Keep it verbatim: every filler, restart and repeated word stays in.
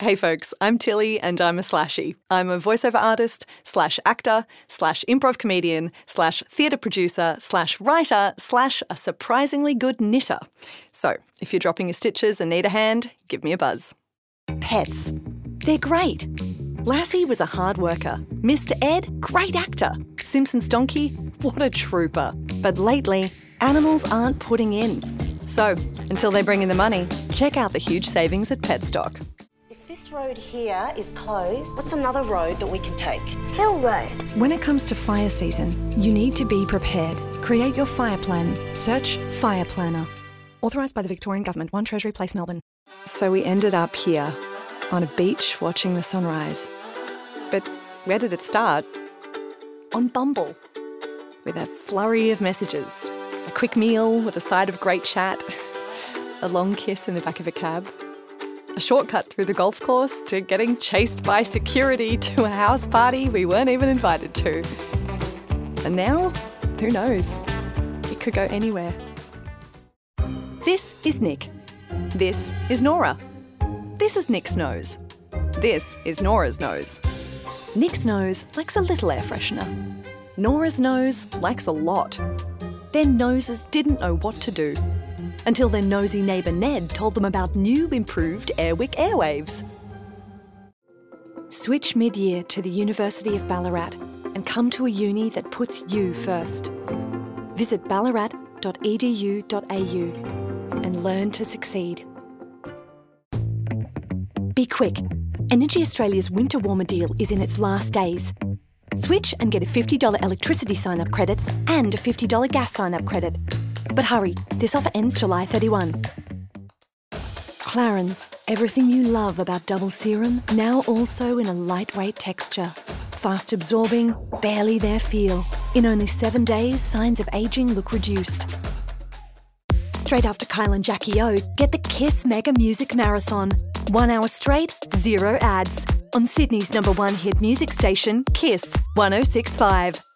Hey folks, I'm Tilly and I'm a slashie. I'm a voiceover artist, slash actor, slash improv comedian, slash theatre producer, slash writer, slash a surprisingly good knitter. So if you're dropping your stitches and need a hand, give me a buzz. Pets. They're great. Lassie was a hard worker. Mister Ed, great actor. Simpsons Donkey, what a trooper. But lately, animals aren't putting in. So until they bring in the money, check out the huge savings at Petstock. This road here is closed. What's another road that we can take? Hill Road. When it comes to fire season, you need to be prepared. Create your fire plan. Search Fire Planner. Authorised by the Victorian Government, one Treasury Place, Melbourne. So we ended up here, on a beach watching the sunrise. But where did it start? On Bumble. With a flurry of messages. A quick meal with a side of great chat. A long kiss in the back of a cab. A shortcut through the golf course to getting chased by security to a house party we weren't even invited to. And now, who knows? It could go anywhere. This is Nick. This is Nora. This is Nick's nose. This is Nora's nose. Nick's nose likes a little air freshener. Nora's nose likes a lot. Their noses didn't know what to do until their nosy neighbour Ned told them about new improved Airwick airwaves. Switch mid-year to the University of Ballarat and come to a uni that puts you first. Visit ballarat dot e d u dot a u and learn to succeed. Be quick. Energy Australia's Winter Warmer deal is in its last days. Switch and get a fifty dollars electricity sign-up credit and a fifty dollars gas sign-up credit. But hurry, this offer ends July thirty-first. Clarins, everything you love about double serum, now also in a lightweight texture. Fast absorbing, barely there feel. In only seven days, signs of ageing look reduced. Straight after Kyle and Jackie O, get the Kiss Mega Music Marathon. One hour straight, zero ads. On Sydney's number one hit music station, Kiss one oh six point five.